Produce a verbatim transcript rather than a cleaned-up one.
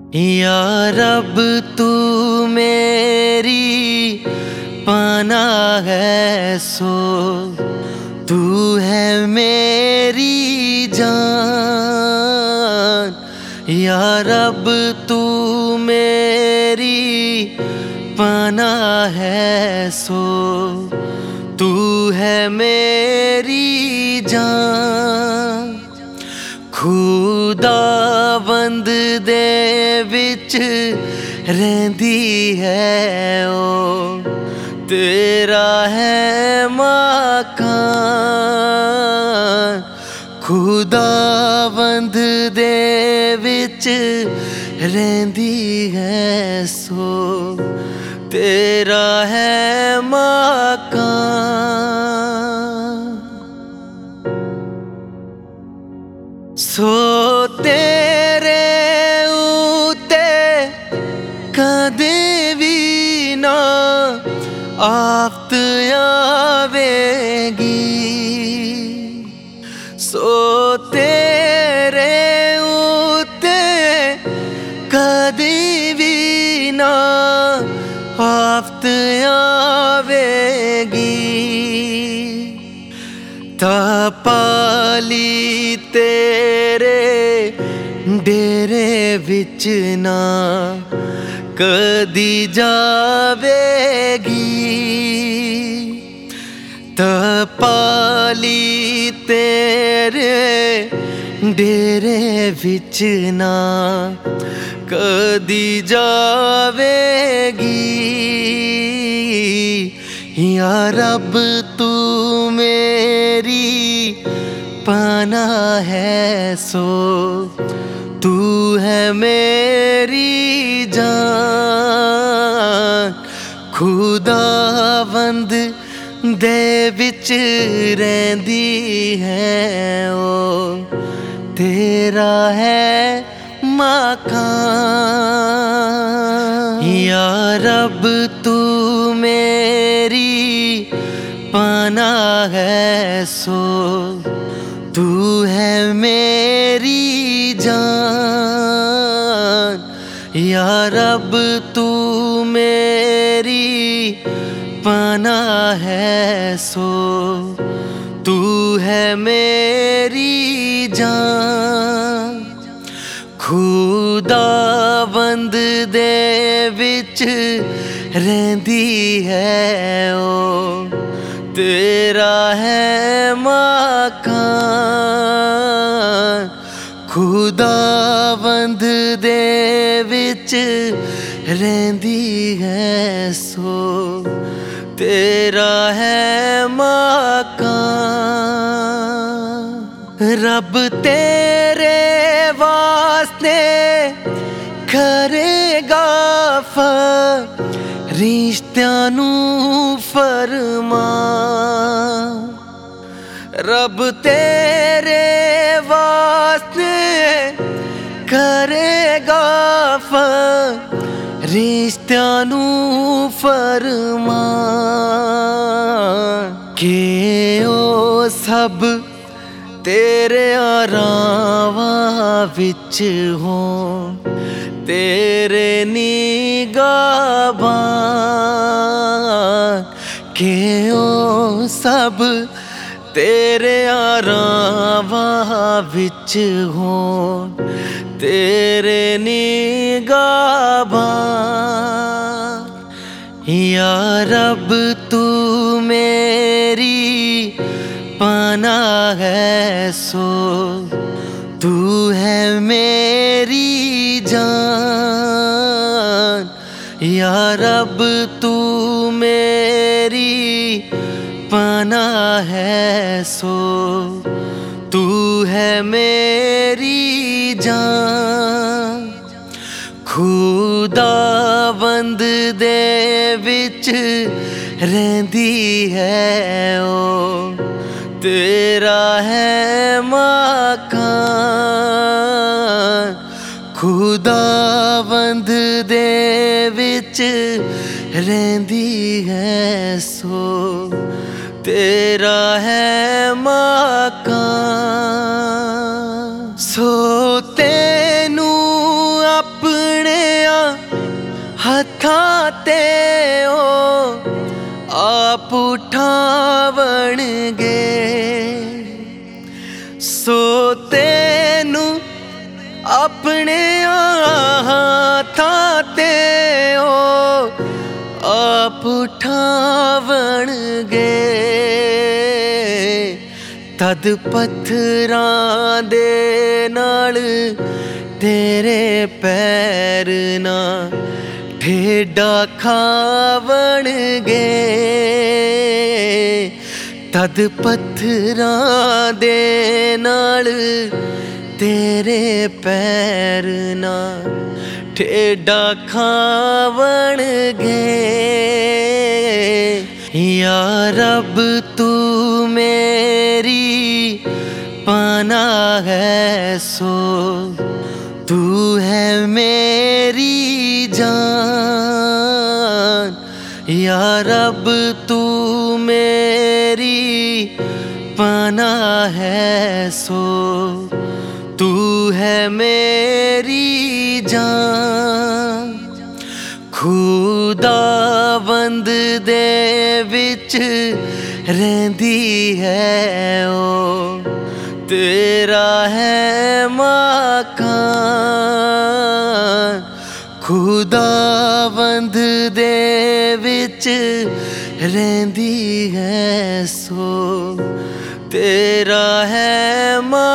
या रब तू मेरी पनाह है, सो तू है मेरी जान। या रब तू मेरी पनाह है, सो तू है मेरी जान। खुदावंद दे विच रहिंदी है ओ, तेरा है मकान। खुदावंद दे विच रहिंदी है, सो तेरा है मकान। सो तेरे उते कदे भी ना आफत आवेगी। सो तेरे उते कदे भी ना आफत आवेगी। तापाली तेरे डेरे विच ना कदी जावेगी। तापाली तेरे डेरे विच ना कदी जावेगी। या रब तू मेरी पनाह है, सो तू है मेरी जान। खुदावंद दे विच रहिंदी है ओ, तेरा है मकान। या रब तू मेरी पनाह है, सो तू है मेरी जान। या रब तू मेरी पनाह है, सो तू है मेरी जान। खुदावंद दे विच रहिंदी है ओ, तेरा है मकान। खुदावंद दे विच रहिंदी है, सो तेरा है मकान। रब तेरे वास्ते करेगा फरिश्तियां नू फरमान। रब तेरे वास्ते करेगा फरिश्तियां नू फरमान। के ओ सब तेरे रावां विच हों, तेरे निगाहबान। के ओ सब तेरे रावां विच हों, तेरे निगाहबान। या रब तू मेरी पनाह है, सो तू है मेरी जान। या रब तू मेरी पनाह है, सो तू है मेरी जान। खुदावंद दे विच रहिंदी है ओ, तेरा है मकान। खुदावंद दे विच रहिंदी है, सो तेरा है मकान। सो तेनू अपने हत्थां ते ओ आप उठावणगे सो तेनू अपने हत्थां ते ओ आप उठावणगे तद पत्थरां दे नाल तेरे पैर ना ठेडा खावणगे तद पत्थरां दे नाल तेरे पैर ना ठेडा खावणगे या रब तू मेरी पनाह है सो तू है मेरी जान या रब तू मेरी पनाह है सो तू है मेरी जान खुदावंद दे विच रहिंदी है ओ तेरा है मकान खुदावंद दे विच रहिंदी है सो तेरा है मकान